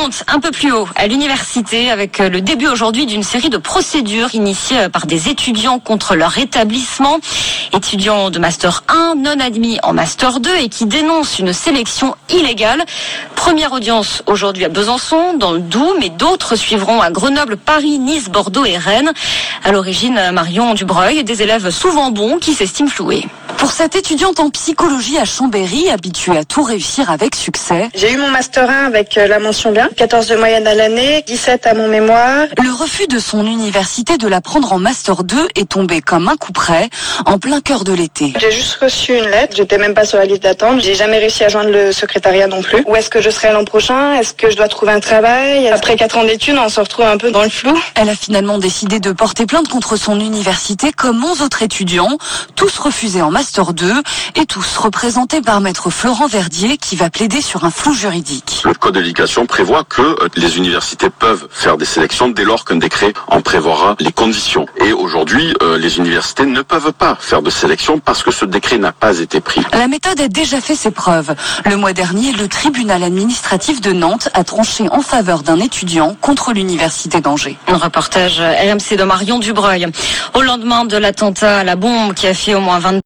monte un peu plus haut à l'université avec le début aujourd'hui d'une série de procédures initiées par des étudiants contre leur établissement. Étudiants de Master 1 non admis en Master 2 et qui dénoncent une sélection illégale. Première audience aujourd'hui à Besançon, dans le Doubs, mais d'autres suivront à Grenoble, Paris, Nice, Bordeaux et Rennes. À l'origine, Marion Dubreuil, des élèves souvent bons qui s'estiment floués. Pour cette étudiante en psychologie à Chambéry, habituée à tout réussir avec succès, j'ai eu mon Master 1 avec la mention bien, 14 de moyenne à l'année, 17 à mon mémoire. Le refus de son université de la prendre en Master 2 est tombé comme un coup près, en plein cœur de l'été. J'ai juste reçu une lettre, j'étais même pas sur la liste d'attente, j'ai jamais réussi à joindre le secrétariat non plus. Où est-ce que je serai l'an prochain? Est-ce que je dois trouver un travail? Après 4 ans d'études, on se retrouve un peu dans le flou. Elle a finalement décidé de porter plainte contre son université comme 11 autres étudiants, tous refusés en Master 2 et tous représentés par maître Florent Verdier qui va plaider sur un flou juridique. Le code de l'éducation prévoit que les universités peuvent faire des sélections dès lors qu'un décret en prévoira les conditions. Et aujourd'hui, les universités ne peuvent pas faire de sélection parce que ce décret n'a pas été pris. La méthode a déjà fait ses preuves. Le mois dernier, le tribunal administratif de Nantes a tranché en faveur d'un étudiant contre l'université d'Angers. Un reportage RMC de Marion Dubreuil. Au lendemain de l'attentat à la bombe qui a fait au moins 22